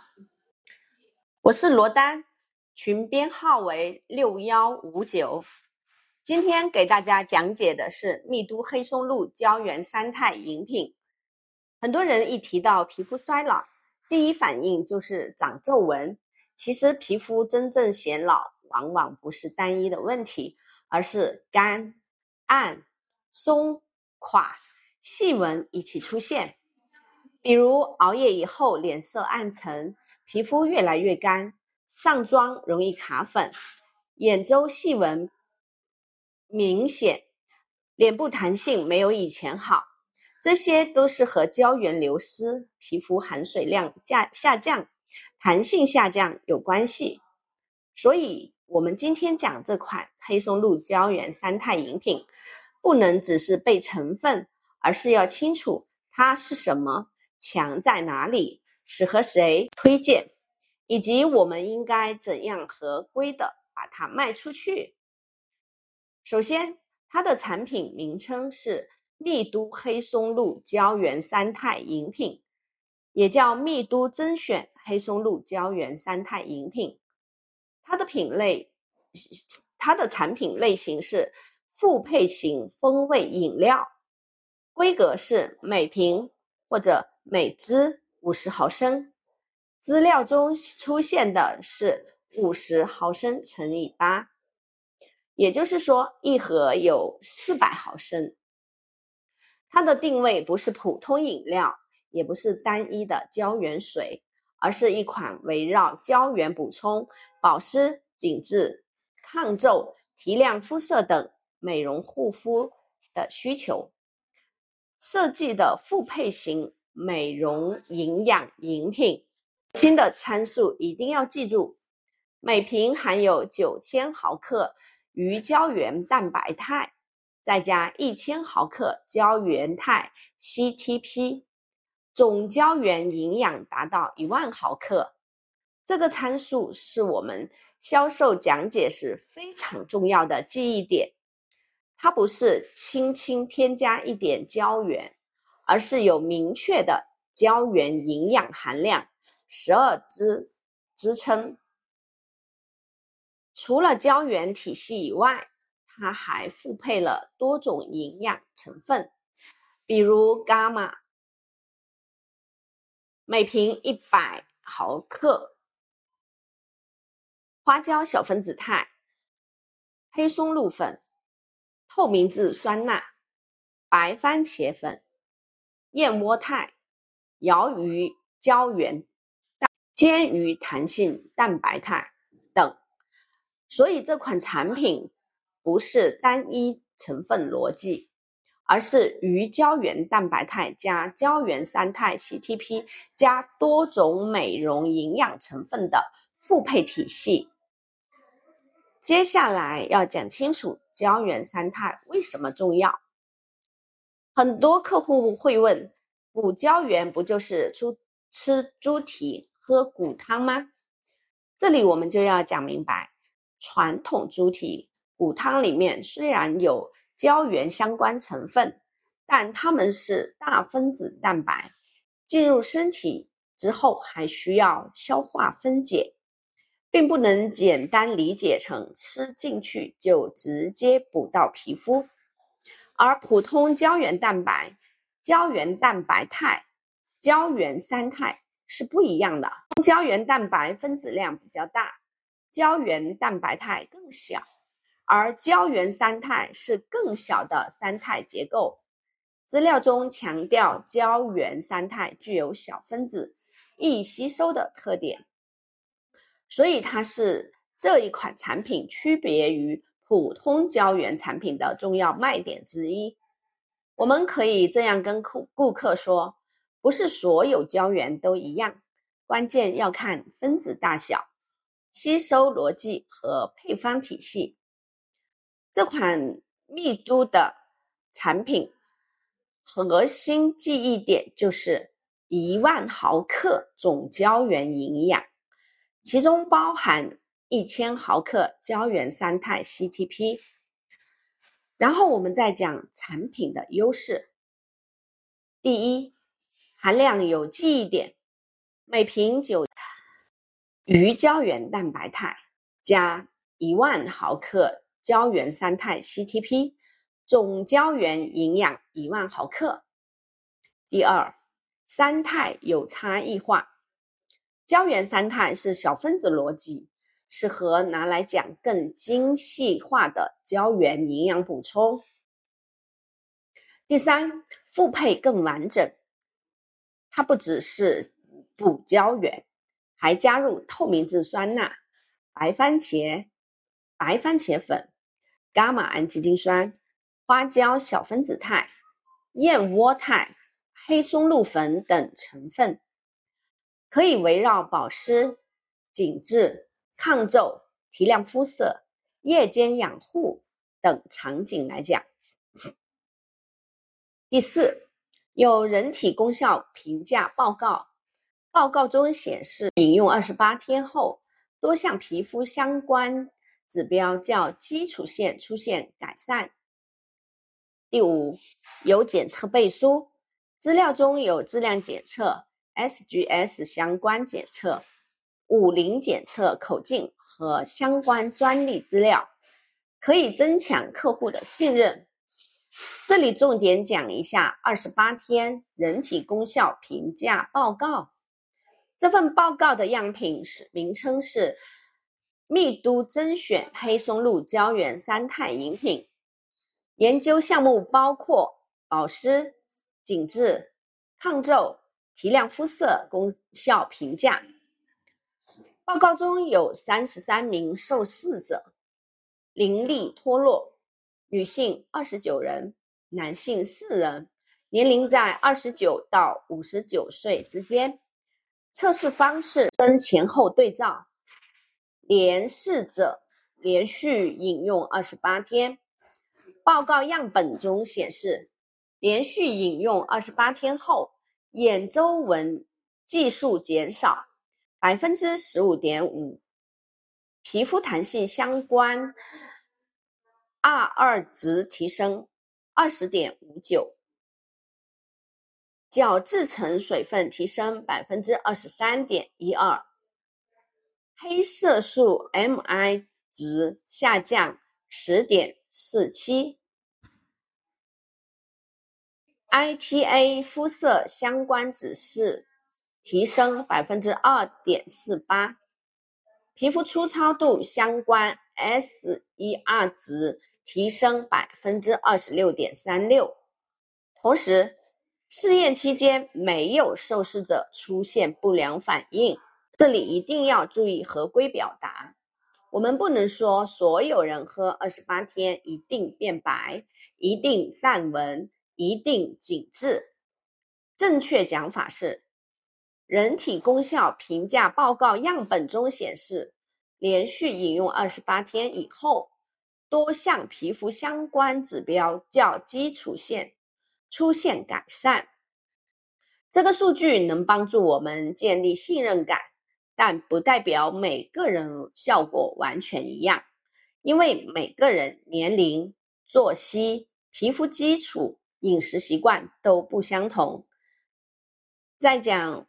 我是罗丹，群编号为6159。今天给大家讲解的是蜜都黑松露胶原三肽饮品。很多人一提到皮肤衰老，第一反应就是长皱纹。其实皮肤真正显老，往往不是单一的问题，而是干、暗、松、垮、细纹一起出现。比如熬夜以后脸色暗沉，皮肤越来越干，上妆容易卡粉，眼周细纹明显，脸部弹性没有以前好，这些都是和胶原流失、皮肤含水量下降、弹性下降有关系。所以我们今天讲这款黑松露胶原三肽饮品，不能只是背成分，而是要清楚它是什么，强在哪里，适合谁推荐，以及我们应该怎样合规的把它卖出去。首先，它的产品名称是蜜都黑松露胶原三肽饮品，也叫蜜都甄选黑松露胶原三肽饮品。它的产品类型是复配型风味饮料，规格是每瓶或者每支50毫升，资料中出现的是50毫升乘以8，也就是说一盒有400毫升。它的定位不是普通饮料，也不是单一的胶原水，而是一款围绕胶原补充、保湿、紧致、抗皱、提亮肤色等美容护肤的需求设计的复配型美容营养饮品。新的参数一定要记住，每瓶含有9000毫克鱼胶原蛋白肽，再加1000毫克胶原肽 CTP， 总胶原营养达到10000毫克。这个参数是我们销售讲解时非常重要的记忆点，它不是轻轻添加一点胶原，而是有明确的胶原营养含量12支撑。除了胶原体系以外，它还复配了多种营养成分，比如伽马，每瓶100毫克，花椒小分子肽、黑松露粉、透明质酸钠、白番茄粉、燕窝肽、鳐鱼胶原、煎鱼弹性蛋白肽等。所以这款产品不是单一成分逻辑，而是鱼胶原蛋白肽加胶原三肽 CTP 加多种美容营养成分的复配体系。接下来要讲清楚胶原三肽为什么重要。很多客户会问，补胶原不就是吃猪蹄喝骨汤吗？这里我们就要讲明白，传统猪蹄骨汤里面虽然有胶原相关成分，但它们是大分子蛋白，进入身体之后还需要消化分解，并不能简单理解成吃进去就直接补到皮肤。而普通胶原蛋白、胶原蛋白肽、胶原三肽是不一样的。胶原蛋白分子量比较大，胶原蛋白肽更小，而胶原三肽是更小的三肽结构。资料中强调胶原三肽具有小分子、易吸收的特点，所以它是这一款产品区别于普通胶原产品的重要卖点之一。我们可以这样跟顾客说，不是所有胶原都一样，关键要看分子大小、吸收逻辑和配方体系。这款蜜都的产品核心记忆点就是10000毫克总胶原营养，其中包含1000毫克胶原三肽 CTP。 然后我们再讲产品的优势。第一，含量有记忆点，每瓶鱼胶原蛋白肽加10000毫克胶原三肽 CTP， 总胶原营养10000毫克。第二，三肽有差异化。胶原三肽是小分子逻辑，适合拿来讲更精细化的胶原营养补充。第三，复配更完整，它不只是补胶原，还加入透明质酸钠、白番茄粉、伽马氨基丁酸、花椒小分子肽、燕窝肽、黑松露粉等成分，可以围绕保湿、紧致、抗皱、提亮肤色、夜间养护等场景来讲。第四，有人体功效评价报告，报告中显示饮用28天后，多项皮肤相关指标较基础线出现改善。第五，有检测背书，资料中有质量检测、SGS 相关检测、50检测口径和相关专利资料，可以增强客户的信任。这里重点讲一下28天人体功效评价报告。这份报告的样品名称是密都甄选黑松露胶原三肽饮品，研究项目包括保湿、紧致、抗皱、提亮肤色功效评价。报告中有33名受试者，淋漓脱落，女性29人，男性4人，年龄在29到59岁之间。测试方式跟前后对照，连试者连续饮用28天。报告样本中显示，连续饮用28天后，眼周纹计数减少 15.5%， 皮肤弹性相关 R2 值提升 20.59%， 角质层水分提升 23.12%， 黑色素 MI 值下降 10.47%， ITA 肤色相关指示提升 2.48%， 皮肤粗糙度相关 SER 值提升 26.36%。 同时试验期间没有受试者出现不良反应，这里一定要注意合规表达。我们不能说所有人喝28天一定变白，一定淡纹，一定紧致。正确讲法是，人体功效评价报告样本中显示，连续饮用28天以后，多项皮肤相关指标较基础线出现改善。这个数据能帮助我们建立信任感，但不代表每个人效果完全一样，因为每个人年龄、作息、皮肤基础、饮食习惯都不相同。再讲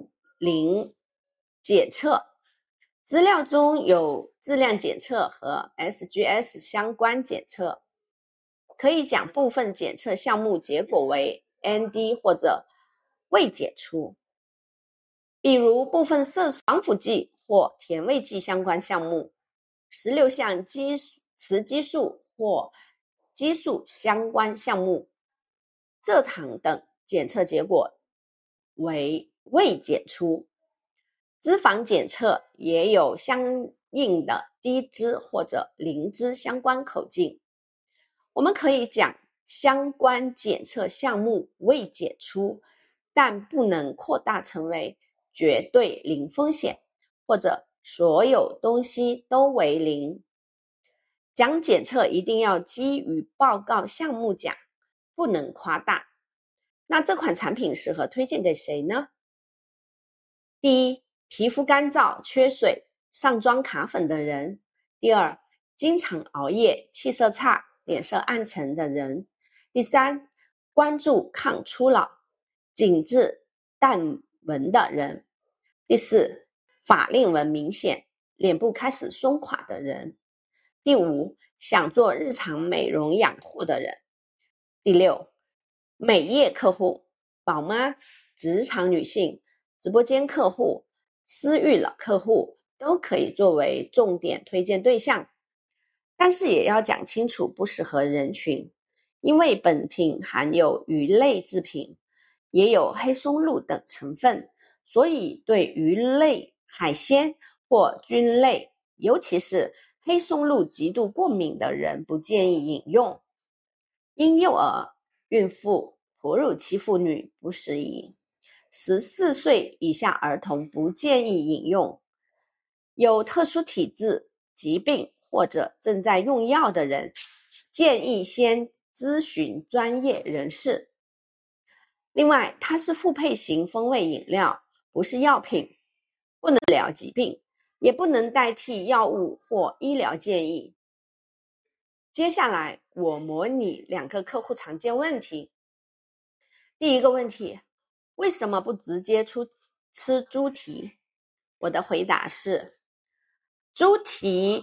50检测，资料中有质量检测和 SGS 相关检测，可以讲部分检测项目结果为 ND 或者未检出，比如部分色素防腐剂或甜味剂相关项目，16项雌激素或激素相关项目，蔗糖等检测结果为未检出。脂肪检测也有相应的低脂或者零脂相关口径。我们可以讲相关检测项目未检出，但不能扩大成为绝对零风险，或者所有东西都为零。讲检测一定要基于报告项目讲，不能夸大。那这款产品适合推荐给谁呢？第一，皮肤干燥、缺水、上妆卡粉的人。第二，经常熬夜、气色差、脸色暗沉的人。第三，关注抗初老、紧致淡纹的人。第四， 法令纹明显、脸部开始松垮的人。第五，想做日常美容养护的人。第六，美业客户、宝妈、职场女性、直播间客户、私域老客户都可以作为重点推荐对象，但是也要讲清楚不适合人群，因为本品含有鱼类制品，也有黑松露等成分，所以对鱼类、海鲜或菌类，尤其是黑松露极度过敏的人不建议饮用。婴幼儿、孕妇、哺乳期妇女不适宜，14岁以下儿童不建议饮用，有特殊体质、疾病或者正在用药的人，建议先咨询专业人士。另外，它是复配型风味饮料，不是药品，不能治疗疾病，也不能代替药物或医疗建议。接下来，我模拟2个客户常见问题。第一个问题，为什么不直接吃猪蹄？我的回答是，猪蹄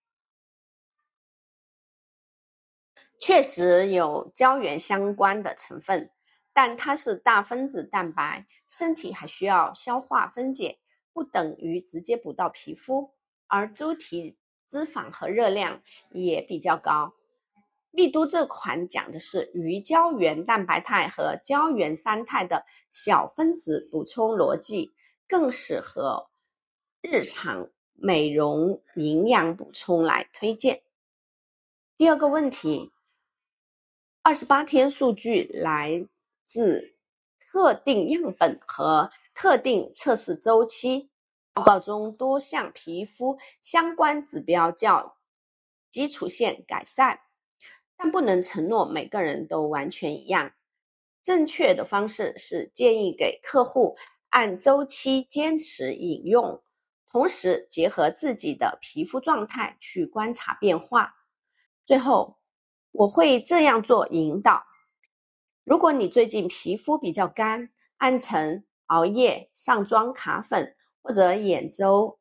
确实有胶原相关的成分，但它是大分子蛋白，身体还需要消化分解，不等于直接补到皮肤。而猪蹄脂肪和热量也比较高。蜜都这款讲的是鱼胶原蛋白肽和胶原三肽的小分子补充逻辑，更适合日常美容营养补充来推荐。第二个问题，28天数据来自特定样本和特定测试周期，报告中多项皮肤相关指标较基础线改善，但不能承诺每个人都完全一样。正确的方式是建议给客户按周期坚持饮用，同时结合自己的皮肤状态去观察变化。最后，我会这样做引导。如果你最近皮肤比较干、暗沉、熬夜、上妆卡粉或者眼周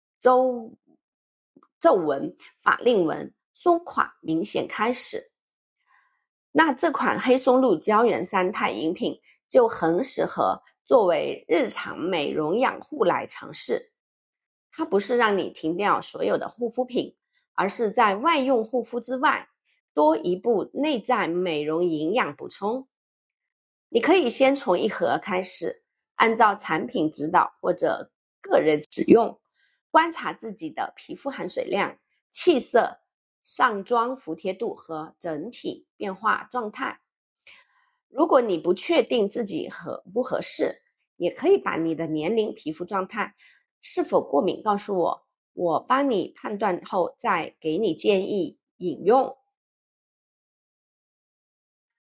皱纹、法令纹松垮明显开始，那这款黑松露胶原三肽饮品就很适合作为日常美容养护来尝试。它不是让你停掉所有的护肤品，而是在外用护肤之外，多一步内在美容营养补充。你可以先从1盒开始，按照产品指导或者个人使用，观察自己的皮肤含水量、气色、上妆服帖度和整体变化状态。如果你不确定自己合不合适，也可以把你的年龄、皮肤状态、是否过敏告诉我，我帮你判断后再给你建议饮用。